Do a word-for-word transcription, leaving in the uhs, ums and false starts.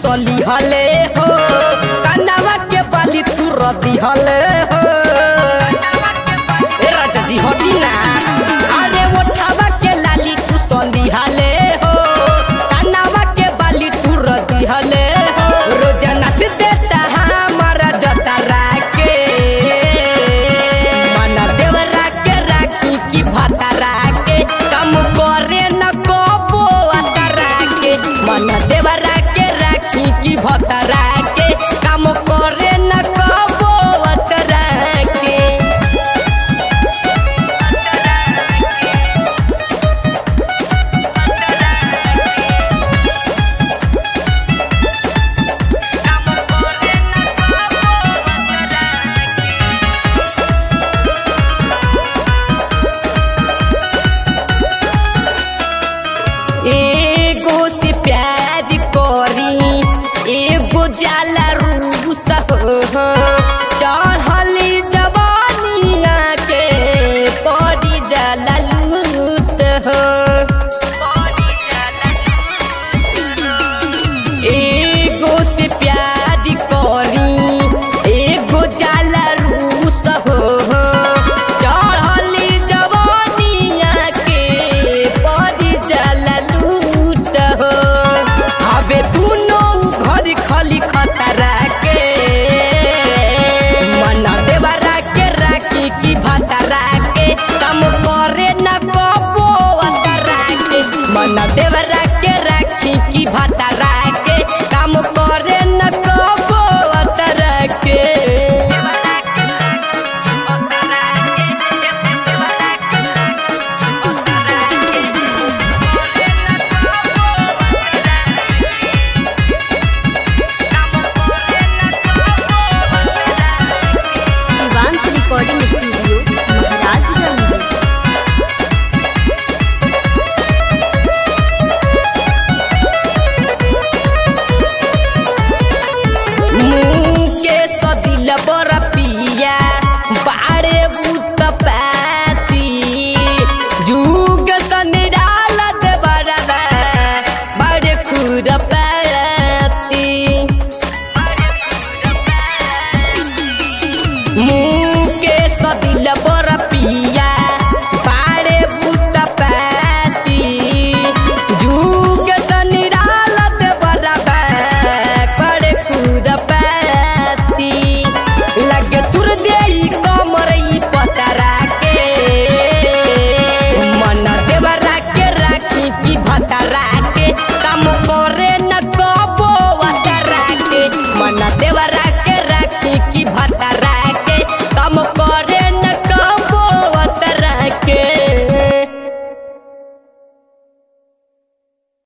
चुसली हले हो कनवा के बाली तू रदी हले हो ए राजा जी हटी ना अरे ओठवा के लाली चुसली हले हो कनवा के बाली तू रदी हले हो रोजाना से देता हमारा जतरा के मन देवरा के राखी की भतरा के कम करे न कबो अतरा के मन देवरा के राखी की भतरा के काम करे न कबो अतरा के एगो से प्यार करी एगो जाला रूस हो चढ़ली जवानिया के पड़ी जाला लूट हो एगो से प्यार करी एगो जाला रूस हो चढ़ली जवानिया के पड़ी जाला लूट हो अबे दुनो घर खली खतरा के मन देवरा के राखी की भतरा के काम करे न कबो अतरा के मन देवरा के राखी की भतरा के काम करे न कबो अतरा के शिवांश रिकॉर्डिंग स्टूडियो महाराजगंज। मुके सदिल बर पिया बाड़े भूत पाती जुग सनिराल दे बरदा बाड़े खुर पाती मुके सदिल बर पिया बाड़े भूत पाती जुग सनिराल दे बरदा करे खुद पाती लगे तुर देई कमरई पतरा के मन देवरा के राखी की भतरा के काम करे न कबो अतरा के मन देवरा के राखी की